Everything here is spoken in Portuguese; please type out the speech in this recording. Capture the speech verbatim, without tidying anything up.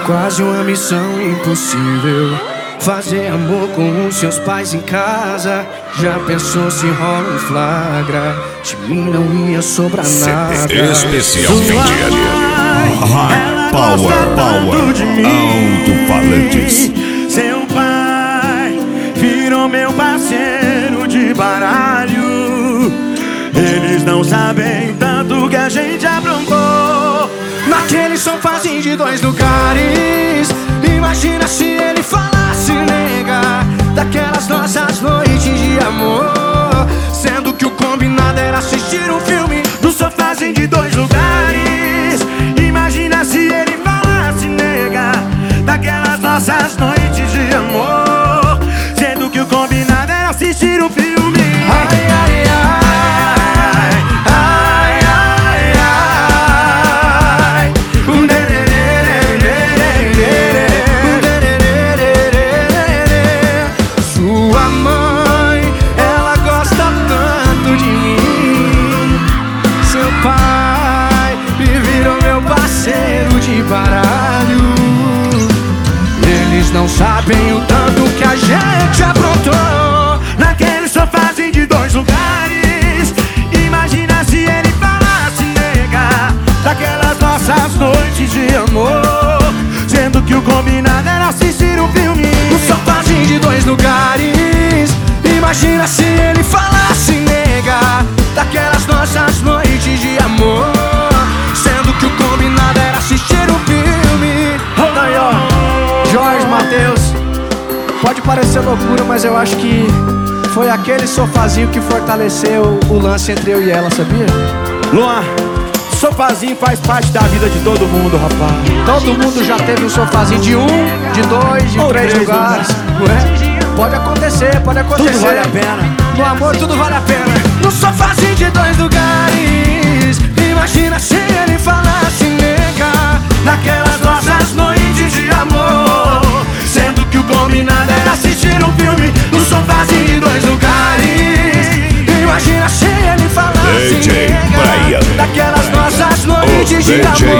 Quase uma missão impossível, fazer amor com os seus pais em casa. Já pensou se rola um flagra? De mim não ia sobrar nada. Especialmente High Power, Power, alto-falantes. Seu pai virou meu parceiro de baralho. Eles não sabem tanto que a gente aprontou naquele sofazinho de dois lugares. Imagina se ele falasse, nega, daquelas nossas noites de amor, sendo que o combinado era assistir um filme no sofazinho de dois lugares. Imagina se ele falasse, nega, daquelas nossas noites de amor, sendo que o combinado era assistir um filme. Ai, ai, ai. Baralho. Eles não sabem o tanto que a gente aprontou naquele sofazinho de dois lugares. Imagina se ele falasse, nega, daquelas nossas noites de amor, sendo que o combinado era assistir um filme no sofazinho de dois lugares. Imagina se ele falasse, nega, daquelas nossas noites de amor, sendo que o combinado era assistir um filme. Aí, ó, Jorge, Matheus, pode parecer loucura, mas eu acho que foi aquele sofazinho que fortaleceu o lance entre eu e ela, sabia? Luan, sofazinho faz parte da vida de todo mundo, rapaz. Todo mundo já teve um sofazinho de um, de dois, de Ou três, três lugares, não é? Pode acontecer, pode acontecer. Tudo vale a pena. No amor tudo vale a pena. No sofazinho de dois lugares. Imagina se ele falasse, nega, naquelas nossas noites de amor, sendo que o combinado era assistir um filme no sofazinho de dois lugares. Imagina se ele falasse, nega, daquelas nossas noites de amor,